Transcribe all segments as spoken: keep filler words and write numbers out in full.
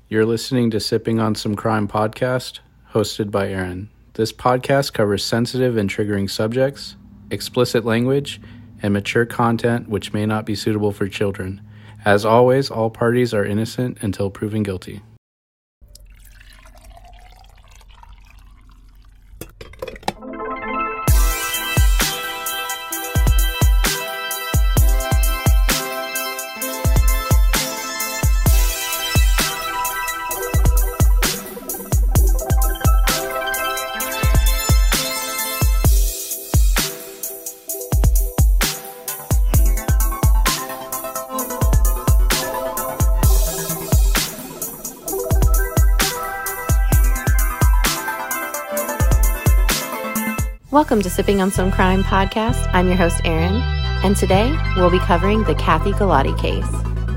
You're listening to Sipping on Some Crime podcast, hosted by Aaron. This podcast covers sensitive and triggering subjects, explicit language, and mature content which may not be suitable for children. As always, all parties are innocent until proven guilty. Welcome to Sipping on Some Crime podcast. I'm your host, Erin, and today we'll be covering the Kathy Galati case.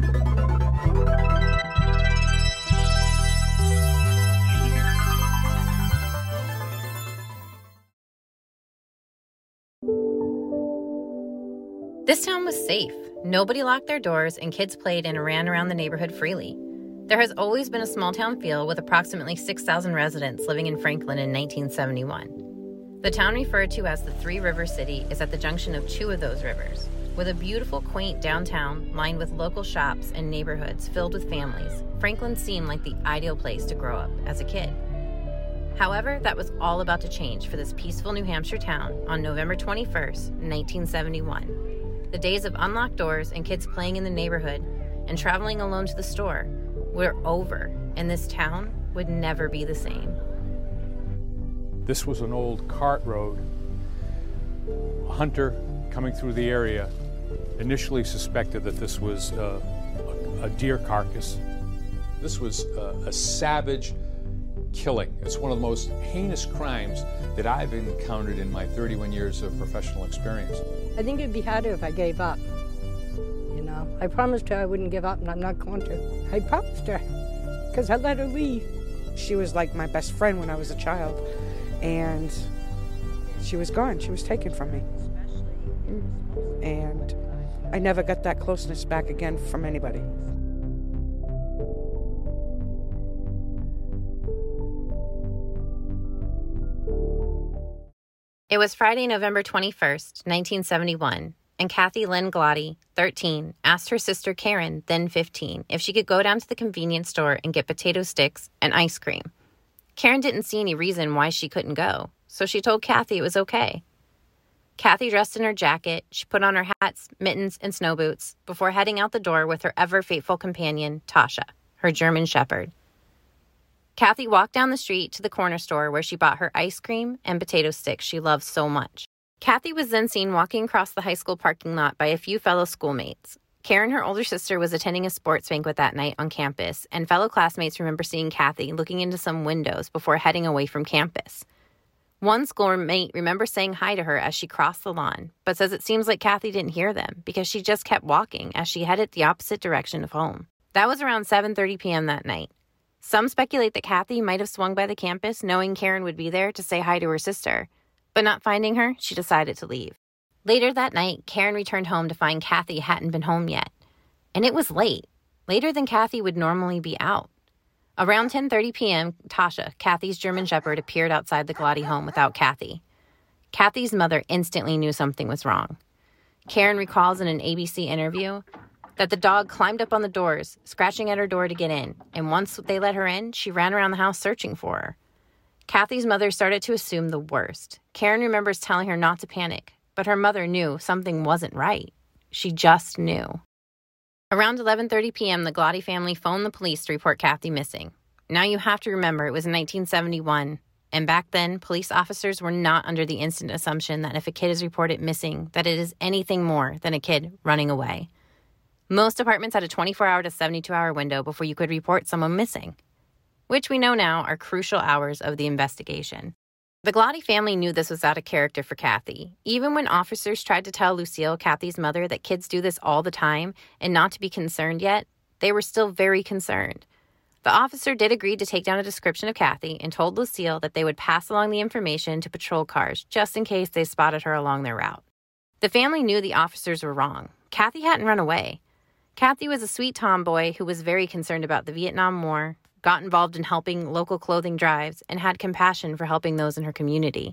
This town was safe. Nobody locked their doors, and kids played and ran around the neighborhood freely. There has always been a small town feel with approximately six thousand residents living in Franklin in nineteen seventy-one. The town referred to as the Three Rivers City is at the junction of two of those rivers. With a beautiful, quaint downtown lined with local shops and neighborhoods filled with families, Franklin seemed like the ideal place to grow up as a kid. However, that was all about to change for this peaceful New Hampshire town on November twenty-first, nineteen seventy-one. The days of unlocked doors and kids playing in the neighborhood and traveling alone to the store were over, and this town would never be the same. This was an old cart road. A hunter coming through the area initially suspected that this was uh, a, a deer carcass. This was uh, a savage killing. It's one of the most heinous crimes that I've encountered in my thirty-one years of professional experience. I think it'd be harder if I gave up. You know, I promised her I wouldn't give up, and I'm not going to. I promised her, because I let her leave. She was like my best friend when I was a child. And she was gone. She was taken from me. And I never got that closeness back again from anybody. It was Friday, November twenty-first, nineteen seventy-one, and Kathy Lynn Galati, thirteen, asked her sister Karen, then fifteen, if she could go down to the convenience store and get potato sticks and ice cream. Karen didn't see any reason why she couldn't go, so she told Kathy it was okay. Kathy dressed in her jacket, she put on her hats, mittens, and snow boots before heading out the door with her ever-faithful companion, Tasha, her German Shepherd. Kathy walked down the street to the corner store where she bought her ice cream and potato sticks she loved so much. Kathy was then seen walking across the high school parking lot by a few fellow schoolmates. Karen, her older sister, was attending a sports banquet that night on campus, and fellow classmates remember seeing Kathy looking into some windows before heading away from campus. One schoolmate remembers saying hi to her as she crossed the lawn, but says it seems like Kathy didn't hear them because she just kept walking as she headed the opposite direction of home. That was around seven thirty p.m. that night. Some speculate that Kathy might have swung by the campus knowing Karen would be there to say hi to her sister, but not finding her, she decided to leave. Later that night, Karen returned home to find Kathy hadn't been home yet. And it was late, later than Kathy would normally be out. Around ten thirty p.m., Tasha, Kathy's German Shepherd, appeared outside the Galati home without Kathy. Kathy's mother instantly knew something was wrong. Karen recalls in an A B C interview that the dog climbed up on the doors, scratching at her door to get in, and once they let her in, she ran around the house searching for her. Kathy's mother started to assume the worst. Karen remembers telling her not to panic, but her mother knew something wasn't right. She just knew. Around eleven thirty p.m., the Galati family phoned the police to report Kathy missing. Now you have to remember it was nineteen seventy-one, and back then, police officers were not under the instant assumption that if a kid is reported missing, that it is anything more than a kid running away. Most departments had a twenty-four hour to seventy-two hour window before you could report someone missing, which we know now are crucial hours of the investigation. The Galati family knew this was out of character for Kathy. Even when officers tried to tell Lucille, Kathy's mother, that kids do this all the time and not to be concerned yet, they were still very concerned. The officer did agree to take down a description of Kathy and told Lucille that they would pass along the information to patrol cars just in case they spotted her along their route. The family knew the officers were wrong. Kathy hadn't run away. Kathy was a sweet tomboy who was very concerned about the Vietnam War, got involved in helping local clothing drives, and had compassion for helping those in her community.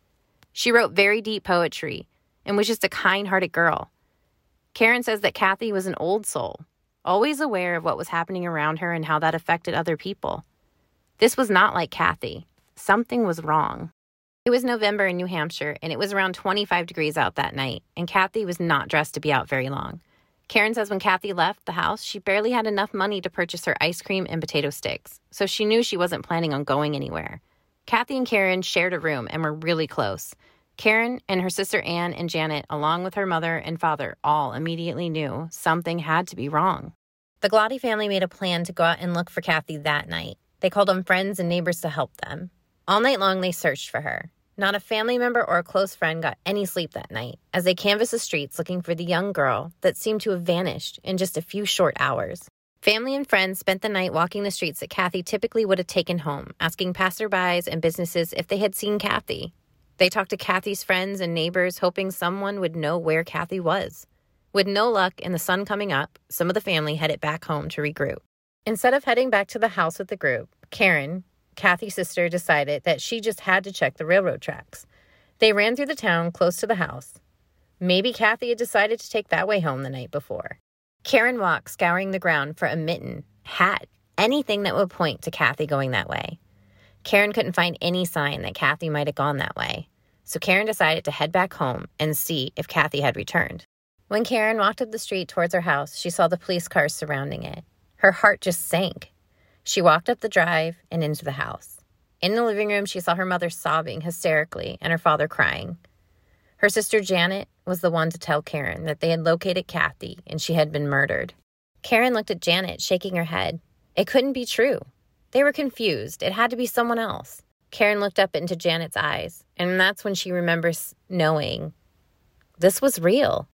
She wrote very deep poetry and was just a kind-hearted girl. Karen says that Kathy was an old soul, always aware of what was happening around her and how that affected other people. This was not like Kathy. Something was wrong. It was November in New Hampshire, and it was around twenty-five degrees out that night, and Kathy was not dressed to be out very long. Karen says when Kathy left the house, she barely had enough money to purchase her ice cream and potato sticks, so she knew she wasn't planning on going anywhere. Kathy and Karen shared a room and were really close. Karen and her sister Ann and Janet, along with her mother and father, all immediately knew something had to be wrong. The Glotty family made a plan to go out and look for Kathy that night. They called on friends and neighbors to help them. All night long, they searched for her. Not a family member or a close friend got any sleep that night as they canvassed the streets looking for the young girl that seemed to have vanished in just a few short hours. Family and friends spent the night walking the streets that Kathy typically would have taken home, asking passerbys and businesses if they had seen Kathy. They talked to Kathy's friends and neighbors, hoping someone would know where Kathy was. With no luck and the sun coming up, some of the family headed back home to regroup. Instead of heading back to the house with the group, Karen, Kathy's sister, decided that she just had to check the railroad tracks. They ran through the town close to the house. Maybe Kathy had decided to take that way home the night before. Karen walked, scouring the ground for a mitten, hat, anything that would point to Kathy going that way. Karen couldn't find any sign that Kathy might have gone that way, so Karen decided to head back home and see if Kathy had returned. When Karen walked up the street towards her house, she saw the police cars surrounding it. Her heart just sank. She walked up the drive and into the house. In the living room, she saw her mother sobbing hysterically and her father crying. Her sister Janet was the one to tell Karen that they had located Kathy and she had been murdered. Karen looked at Janet, shaking her head. It couldn't be true. They were confused. It had to be someone else. Karen looked up into Janet's eyes, and that's when she remembers knowing this was real.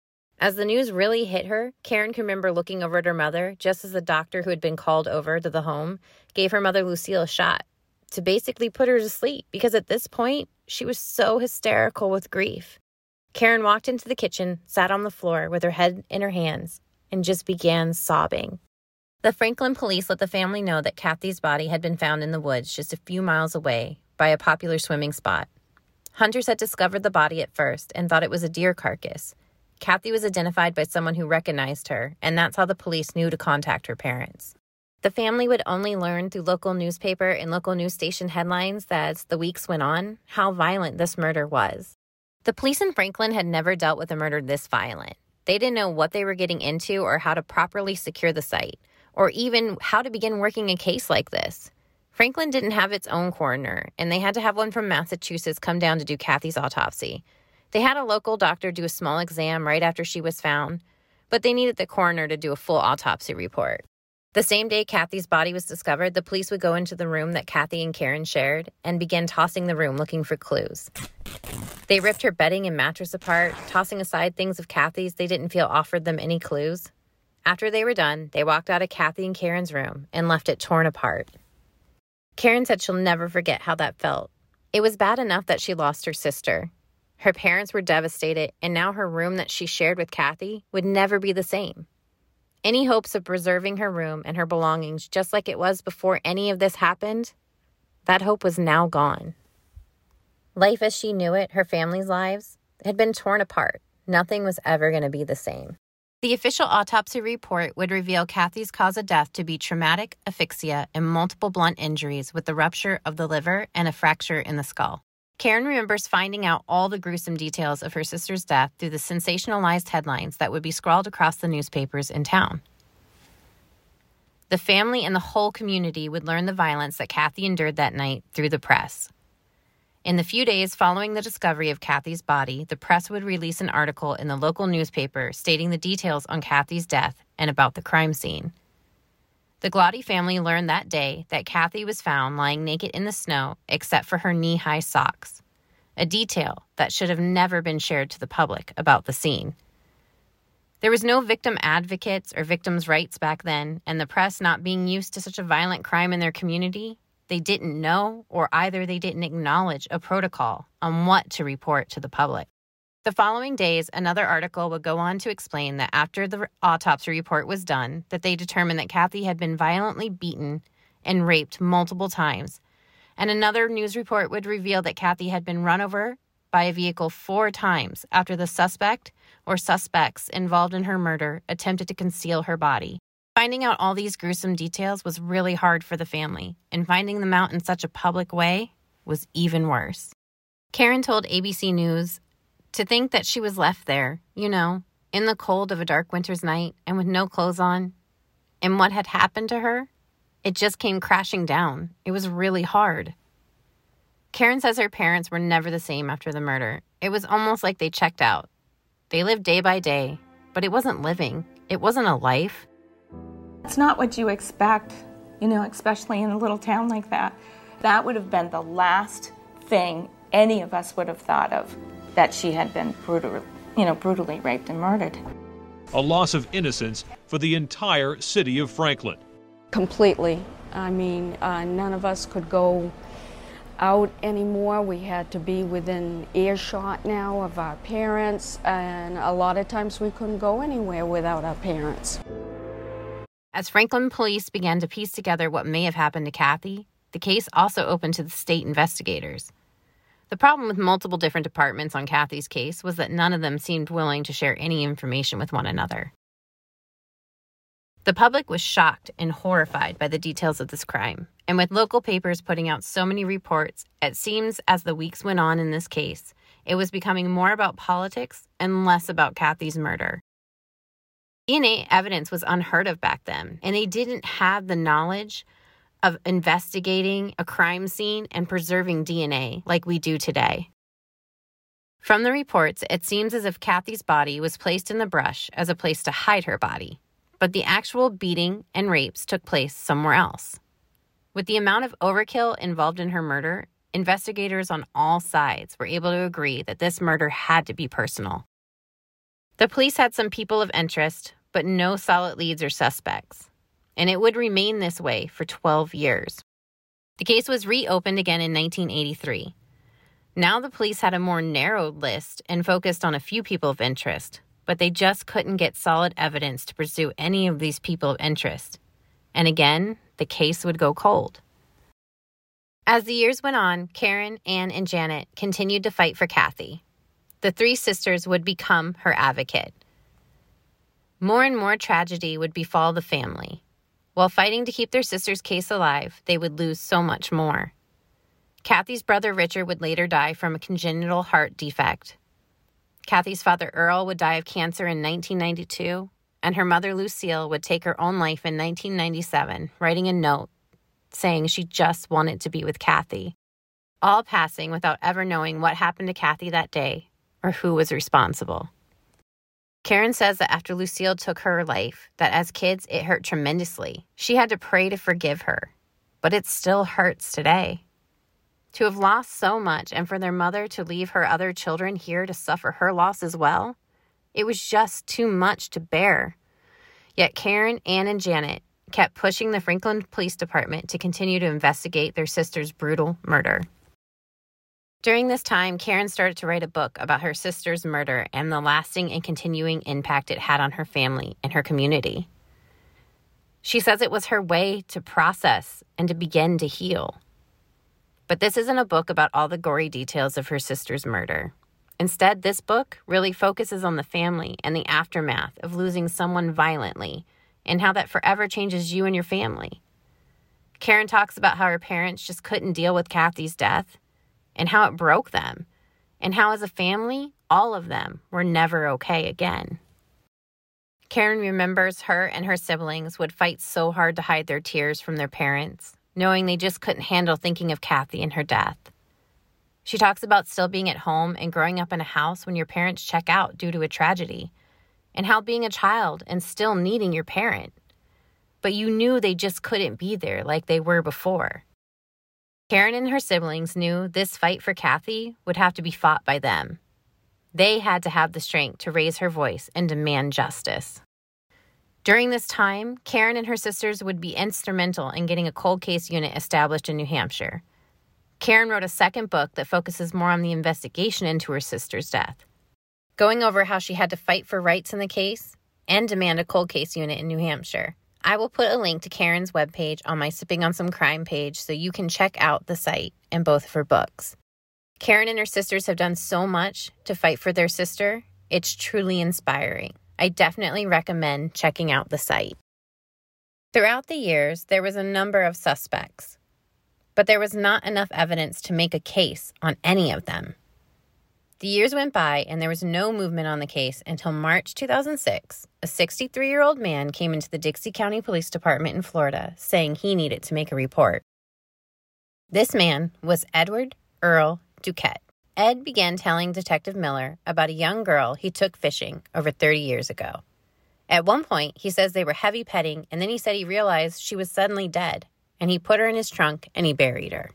As the news really hit her, Karen can remember looking over at her mother just as the doctor who had been called over to the home gave her mother Lucille a shot to basically put her to sleep because at this point, she was so hysterical with grief. Karen walked into the kitchen, sat on the floor with her head in her hands, and just began sobbing. The Franklin police let the family know that Kathy's body had been found in the woods just a few miles away by a popular swimming spot. Hunters had discovered the body at first and thought it was a deer carcass. Kathy was identified by someone who recognized her, and that's how the police knew to contact her parents. The family would only learn through local newspaper and local news station headlines that as the weeks went on, how violent this murder was. The police in Franklin had never dealt with a murder this violent. They didn't know what they were getting into or how to properly secure the site, or even how to begin working a case like this. Franklin didn't have its own coroner, and they had to have one from Massachusetts come down to do Kathy's autopsy. They had a local doctor do a small exam right after she was found, but they needed the coroner to do a full autopsy report. The same day Kathy's body was discovered, the police would go into the room that Kathy and Karen shared and begin tossing the room looking for clues. They ripped her bedding and mattress apart, tossing aside things of Kathy's they didn't feel offered them any clues. After they were done, they walked out of Kathy and Karen's room and left it torn apart. Karen said she'll never forget how that felt. It was bad enough that she lost her sister. Her parents were devastated, and now her room that she shared with Kathy would never be the same. Any hopes of preserving her room and her belongings just like it was before any of this happened, that hope was now gone. Life as she knew it, her family's lives, had been torn apart. Nothing was ever going to be the same. The official autopsy report would reveal Kathy's cause of death to be traumatic asphyxia and multiple blunt injuries with the rupture of the liver and a fracture in the skull. Karen remembers finding out all the gruesome details of her sister's death through the sensationalized headlines that would be scrawled across the newspapers in town. The family and the whole community would learn the violence that Kathy endured that night through the press. In the few days following the discovery of Kathy's body, the press would release an article in the local newspaper stating the details on Kathy's death and about the crime scene. The Glotty family learned that day that Kathy was found lying naked in the snow except for her knee-high socks, a detail that should have never been shared to the public about the scene. There was no victim advocates or victims' rights back then, and the press not being used to such a violent crime in their community, they didn't know or either they didn't acknowledge a protocol on what to report to the public. The following days, another article would go on to explain that after the autopsy report was done, that they determined that Kathy had been violently beaten and raped multiple times. And another news report would reveal that Kathy had been run over by a vehicle four times after the suspect or suspects involved in her murder attempted to conceal her body. Finding out all these gruesome details was really hard for the family, and finding them out in such a public way was even worse. Karen told A B C News, "To think that she was left there, you know, in the cold of a dark winter's night and with no clothes on, and what had happened to her, it just came crashing down. It was really hard." Karen says her parents were never the same after the murder. It was almost like they checked out. They lived day by day, but it wasn't living. It wasn't a life. It's not what you expect, you know, especially in a little town like that. That would have been the last thing any of us would have thought of, that she had been brutal, you know, brutally raped and murdered. A loss of innocence for the entire city of Franklin. Completely. I mean, uh, none of us could go out anymore. We had to be within earshot now of our parents, and a lot of times we couldn't go anywhere without our parents. As Franklin police began to piece together what may have happened to Kathy, the case also opened to the state investigators. The problem with multiple different departments on Kathy's case was that none of them seemed willing to share any information with one another. The public was shocked and horrified by the details of this crime, and with local papers putting out so many reports, it seems as the weeks went on in this case, it was becoming more about politics and less about Kathy's murder. D N A evidence was unheard of back then, and they didn't have the knowledge of investigating a crime scene and preserving D N A like we do today. From the reports, it seems as if Kathy's body was placed in the brush as a place to hide her body, but the actual beating and rapes took place somewhere else. With the amount of overkill involved in her murder, investigators on all sides were able to agree that this murder had to be personal. The police had some people of interest, but no solid leads or suspects, and it would remain this way for twelve years. The case was reopened again in nineteen eighty-three. Now the police had a more narrowed list and focused on a few people of interest, but they just couldn't get solid evidence to pursue any of these people of interest. And again, the case would go cold. As the years went on, Karen, Ann, and Janet continued to fight for Kathy. The three sisters would become her advocate. More and more tragedy would befall the family. While fighting to keep their sister's case alive, they would lose so much more. Kathy's brother Richard would later die from a congenital heart defect. Kathy's father Earl would die of cancer in nineteen ninety-two, and her mother Lucille would take her own life in nineteen ninety-seven, writing a note saying she just wanted to be with Kathy, all passing without ever knowing what happened to Kathy that day or who was responsible. Karen says that after Lucille took her life, that as kids it hurt tremendously. She had to pray to forgive her, but it still hurts today. To have lost so much and for their mother to leave her other children here to suffer her loss as well, it was just too much to bear. Yet Karen, Ann, and Janet kept pushing the Franklin Police Department to continue to investigate their sister's brutal murder. During this time, Karen started to write a book about her sister's murder and the lasting and continuing impact it had on her family and her community. She says it was her way to process and to begin to heal. But this isn't a book about all the gory details of her sister's murder. Instead, this book really focuses on the family and the aftermath of losing someone violently and how that forever changes you and your family. Karen talks about how her parents just couldn't deal with Kathy's death and how it broke them, and how as a family, all of them were never okay again. Karen remembers her and her siblings would fight so hard to hide their tears from their parents, knowing they just couldn't handle thinking of Kathy and her death. She talks about still being at home and growing up in a house when your parents check out due to a tragedy, and how being a child and still needing your parent, but you knew they just couldn't be there like they were before. Karen and her siblings knew this fight for Kathy would have to be fought by them. They had to have the strength to raise her voice and demand justice. During this time, Karen and her sisters would be instrumental in getting a cold case unit established in New Hampshire. Karen wrote a second book that focuses more on the investigation into her sister's death, going over how she had to fight for rights in the case and demand a cold case unit in New Hampshire. I will put a link to Karen's webpage on my Sipping on Some Crime page so you can check out the site and both of her books. Karen and her sisters have done so much to fight for their sister. It's truly inspiring. I definitely recommend checking out the site. Throughout the years, there was a number of suspects, but there was not enough evidence to make a case on any of them. The years went by, and there was no movement on the case until March two thousand six. A sixty-three-year-old man came into the Dixie County Police Department in Florida saying he needed to make a report. This man was Edward Earl Duquette. Ed began telling Detective Miller about a young girl he took fishing over thirty years ago. At one point, he says they were heavy petting, and then he said he realized she was suddenly dead, and he put her in his trunk and he buried her.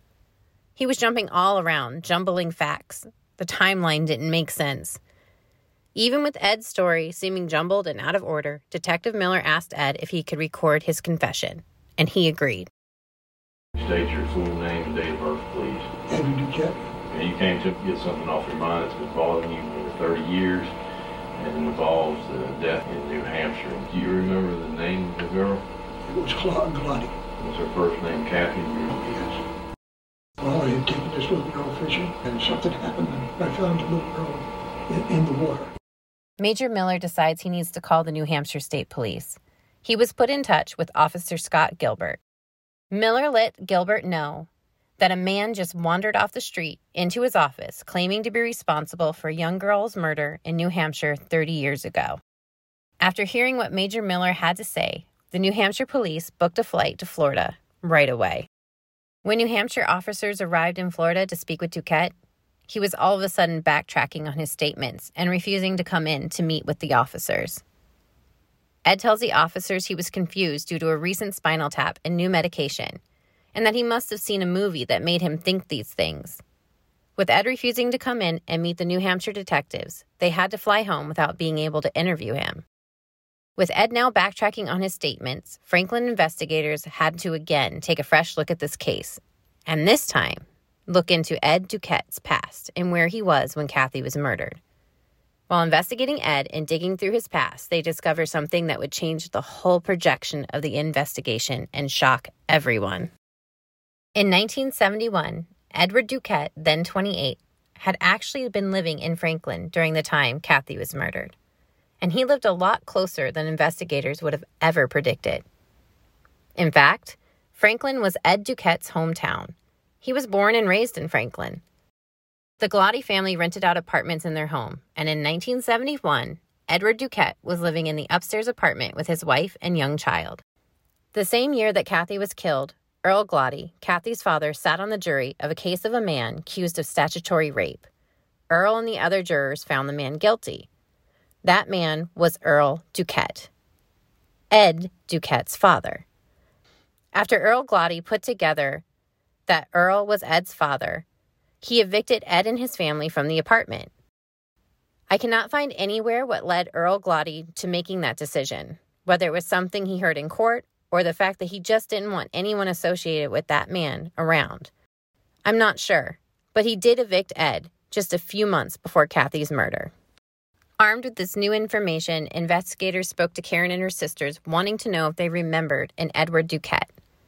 He was jumping all around, jumbling facts. The timeline didn't make sense. Even with Ed's story seeming jumbled and out of order, Detective Miller asked Ed if he could record his confession, and he agreed. State your full name and date of birth, please. Edward Duquette. And you came to get something off your mind that's been bothering you for thirty years, and it involves the death in New Hampshire. Do you remember the name of the girl? It was Claude Glotty. Was her first name Kathy? Yes. Well, I had taken this little girl fishing, and something happened, and I found the little girl in, in the water. Major Miller decides he needs to call the New Hampshire State Police. He was put in touch with Officer Scott Gilbert. Miller let Gilbert know that a man just wandered off the street into his office claiming to be responsible for a young girl's murder in New Hampshire thirty years ago. After hearing what Major Miller had to say, the New Hampshire police booked a flight to Florida right away. When New Hampshire officers arrived in Florida to speak with Duquette, he was all of a sudden backtracking on his statements and refusing to come in to meet with the officers. Ed tells the officers he was confused due to a recent spinal tap and new medication, and that he must have seen a movie that made him think these things. With Ed refusing to come in and meet the New Hampshire detectives, they had to fly home without being able to interview him. With Ed now backtracking on his statements, Franklin investigators had to again take a fresh look at this case, and this time, look into Ed Duquette's past and where he was when Kathy was murdered. While investigating Ed and digging through his past, they discover something that would change the whole projection of the investigation and shock everyone. In nineteen seventy-one, Edward Duquette, then twenty-eight, had actually been living in Franklin during the time Kathy was murdered. And he lived a lot closer than investigators would have ever predicted. In fact, Franklin was Ed Duquette's hometown. He was born and raised in Franklin. The Glotty family rented out apartments in their home, and in nineteen seventy-one, Edward Duquette was living in the upstairs apartment with his wife and young child. The same year that Kathy was killed, Earl Glotty, Kathy's father, sat on the jury of a case of a man accused of statutory rape. Earl and the other jurors found the man guilty. That man was Earl Duquette, Ed Duquette's father. After Earl Glotty put together that Earl was Ed's father, he evicted Ed and his family from the apartment. I cannot find anywhere what led Earl Glotty to making that decision, whether it was something he heard in court or the fact that he just didn't want anyone associated with that man around. I'm not sure, but he did evict Ed just a few months before Kathy's murder. Armed with this new information, investigators spoke to Karen and her sisters, wanting to know if they remembered an Edward Duquette.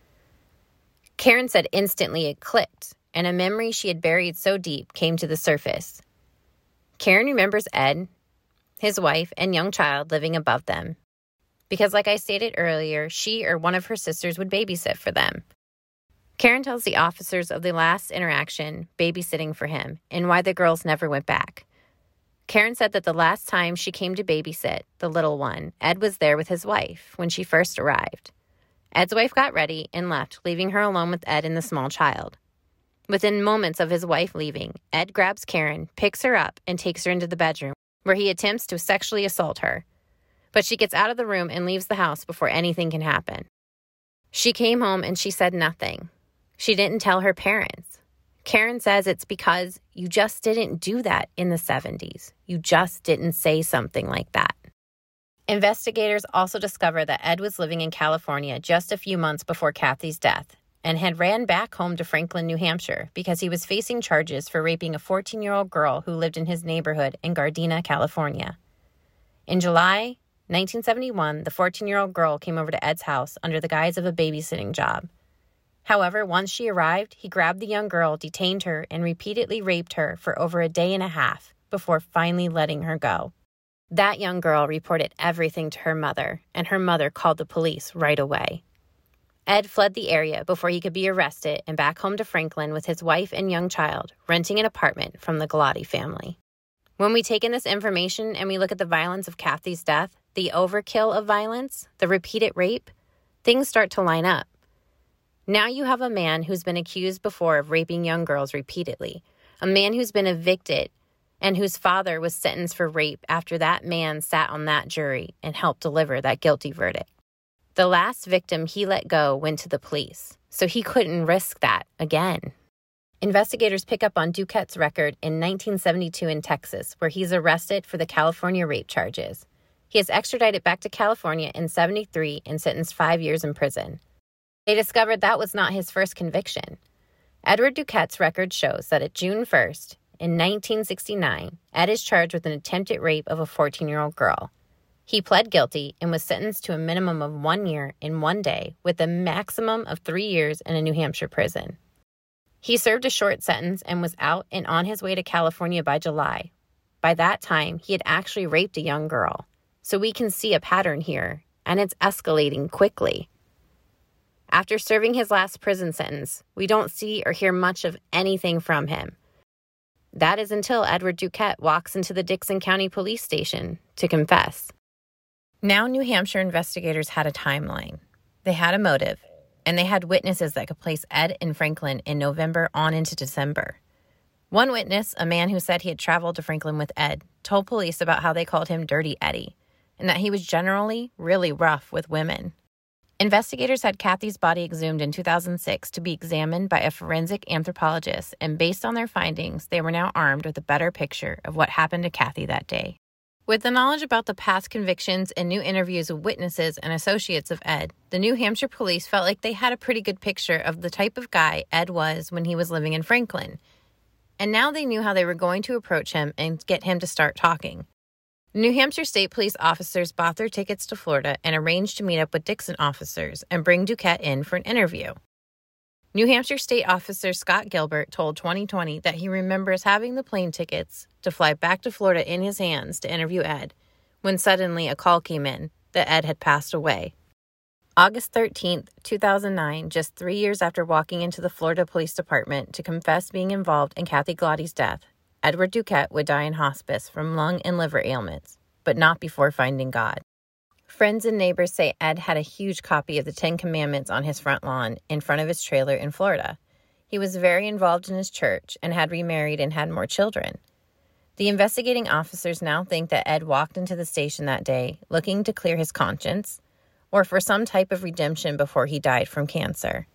Karen said instantly it clicked, and a memory she had buried so deep came to the surface. Karen remembers Ed, his wife, and young child living above them. Because like I stated earlier, she or one of her sisters would babysit for them. Karen tells the officers of the last interaction babysitting for him and why the girls never went back. Karen said that the last time she came to babysit the little one, Ed was there with his wife when she first arrived. Ed's wife got ready and left, leaving her alone with Ed and the small child. Within moments of his wife leaving, Ed grabs Karen, picks her up, and takes her into the bedroom, where he attempts to sexually assault her. But she gets out of the room and leaves the house before anything can happen. She came home and she said nothing. She didn't tell her parents. Karen says it's because you just didn't do that in the seventies. You just didn't say something like that. Investigators also discovered that Ed was living in California just a few months before Kathy's death and had ran back home to Franklin, New Hampshire, because he was facing charges for raping a fourteen-year-old girl who lived in his neighborhood in Gardena, California. In July nineteen seventy-one, the fourteen-year-old girl came over to Ed's house under the guise of a babysitting job. However, once she arrived, he grabbed the young girl, detained her, and repeatedly raped her for over a day and a half before finally letting her go. That young girl reported everything to her mother, and her mother called the police right away. Ed fled the area before he could be arrested and back home to Franklin with his wife and young child, renting an apartment from the Galati family. When we take in this information and we look at the violence of Kathy's death, the overkill of violence, the repeated rape, things start to line up. Now you have a man who's been accused before of raping young girls repeatedly, a man who's been evicted and whose father was sentenced for rape after that man sat on that jury and helped deliver that guilty verdict. The last victim he let go went to the police, so he couldn't risk that again. Investigators pick up on Duquette's record in nineteen seventy-two in Texas, where he's arrested for the California rape charges. He is extradited back to California in seventy-three and sentenced five years in prison. They discovered that was not his first conviction. Edward Duquette's record shows that at June first, in nineteen sixty-nine, Ed is charged with an attempted rape of a fourteen-year-old girl. He pled guilty and was sentenced to a minimum of one year in one day with a maximum of three years in a New Hampshire prison. He served a short sentence and was out and on his way to California by July. By that time, he had actually raped a young girl. So we can see a pattern here, and it's escalating quickly. After serving his last prison sentence, we don't see or hear much of anything from him. That is until Edward Duquette walks into the Dixon County Police Station to confess. Now New Hampshire investigators had a timeline. They had a motive, and they had witnesses that could place Ed and Franklin in November on into December. One witness, a man who said he had traveled to Franklin with Ed, told police about how they called him Dirty Eddie, and that he was generally really rough with women. Investigators had Kathy's body exhumed in two thousand six to be examined by a forensic anthropologist, and based on their findings, they were now armed with a better picture of what happened to Kathy that day. With the knowledge about the past convictions and new interviews of witnesses and associates of Ed, the New Hampshire police felt like they had a pretty good picture of the type of guy Ed was when he was living in Franklin. And now they knew how they were going to approach him and get him to start talking. New Hampshire State Police officers bought their tickets to Florida and arranged to meet up with Dixon officers and bring Duquette in for an interview. New Hampshire State Officer Scott Gilbert told twenty twenty that he remembers having the plane tickets to fly back to Florida in his hands to interview Ed, when suddenly a call came in that Ed had passed away. August thirteenth, two thousand nine, just three years after walking into the Florida Police Department to confess being involved in Kathy Galati's death, Edward Duquette would die in hospice from lung and liver ailments, but not before finding God. Friends and neighbors say Ed had a huge copy of the Ten Commandments on his front lawn in front of his trailer in Florida. He was very involved in his church and had remarried and had more children. The investigating officers now think that Ed walked into the station that day looking to clear his conscience or for some type of redemption before he died from cancer.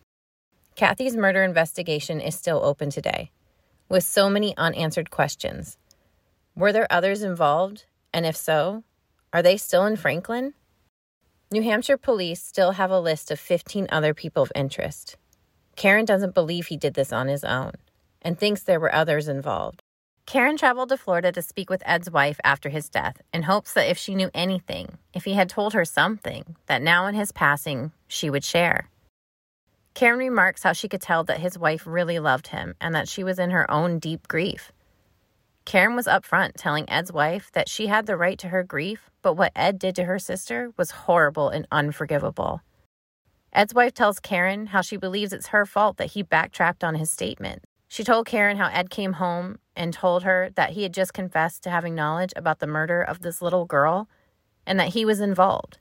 Kathy's murder investigation is still open today, with so many unanswered questions. Were there others involved? And if so, are they still in Franklin? New Hampshire police still have a list of fifteen other people of interest. Karen doesn't believe he did this on his own and thinks there were others involved. Karen traveled to Florida to speak with Ed's wife after his death in hopes that if she knew anything, if he had told her something, that now in his passing, she would share. Karen remarks how she could tell that his wife really loved him and that she was in her own deep grief. Karen was upfront telling Ed's wife that she had the right to her grief, but what Ed did to her sister was horrible and unforgivable. Ed's wife tells Karen how she believes it's her fault that he backtracked on his statement. She told Karen how Ed came home and told her that he had just confessed to having knowledge about the murder of this little girl and that he was involved.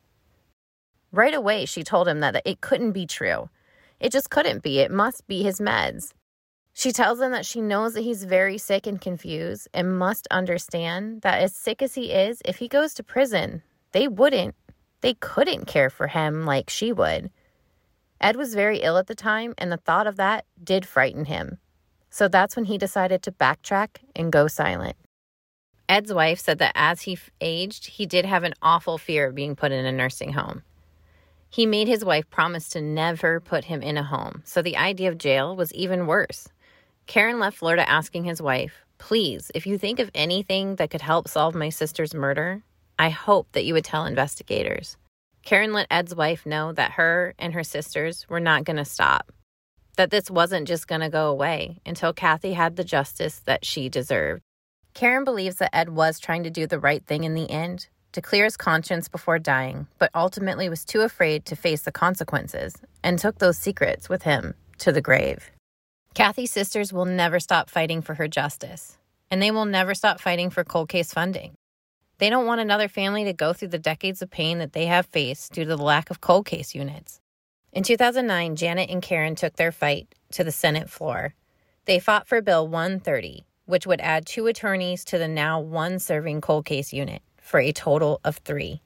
Right away, she told him that it couldn't be true. It just couldn't be. It must be his meds. She tells him that she knows that he's very sick and confused and must understand that as sick as he is, if he goes to prison, they wouldn't, they couldn't care for him like she would. Ed was very ill at the time, and the thought of that did frighten him. So that's when he decided to backtrack and go silent. Ed's wife said that as he aged, he did have an awful fear of being put in a nursing home. He made his wife promise to never put him in a home, so the idea of jail was even worse. Karen left Florida asking his wife, please, if you think of anything that could help solve my sister's murder, I hope that you would tell investigators. Karen let Ed's wife know that her and her sisters were not going to stop, that this wasn't just going to go away until Kathy had the justice that she deserved. Karen believes that Ed was trying to do the right thing in the end, to clear his conscience before dying, but ultimately was too afraid to face the consequences and took those secrets with him to the grave. Kathy's sisters will never stop fighting for her justice, and they will never stop fighting for cold case funding. They don't want another family to go through the decades of pain that they have faced due to the lack of cold case units. In two thousand nine, Janet and Karen took their fight to the Senate floor. They fought for Bill one thirty, which would add two attorneys to the now one-serving cold case unit for a total of three.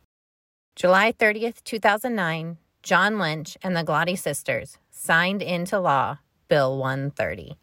July thirtieth, two thousand nine, John Lynch and the Glotty sisters signed into law Bill one thirty.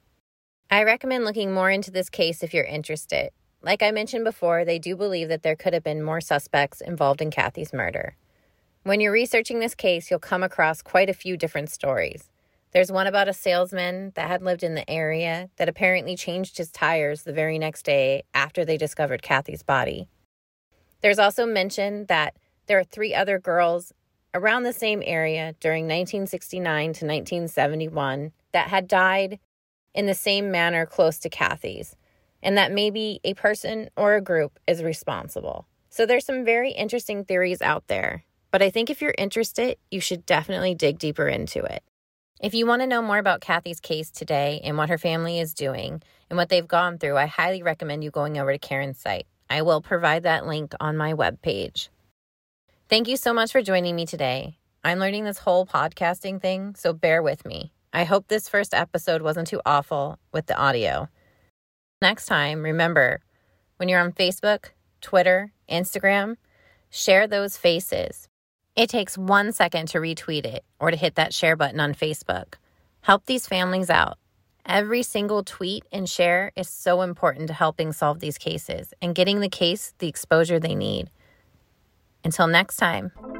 I recommend looking more into this case if you're interested. Like I mentioned before, they do believe that there could have been more suspects involved in Kathy's murder. When you're researching this case, you'll come across quite a few different stories. There's one about a salesman that had lived in the area that apparently changed his tires the very next day after they discovered Kathy's body. There's also mention that there are three other girls around the same area during nineteen sixty-nine to nineteen seventy-one that had died in the same manner close to Kathy's, and that maybe a person or a group is responsible. So there's some very interesting theories out there, but I think if you're interested, you should definitely dig deeper into it. If you want to know more about Kathy's case today and what her family is doing and what they've gone through, I highly recommend you going over to Karen's site. I will provide that link on my webpage. Thank you so much for joining me today. I'm learning this whole podcasting thing, so bear with me. I hope this first episode wasn't too awful with the audio. Next time, remember, when you're on Facebook, Twitter, Instagram, share those faces. It takes one second to retweet it or to hit that share button on Facebook. Help these families out. Every single tweet and share is so important to helping solve these cases and getting the case the exposure they need. Until next time.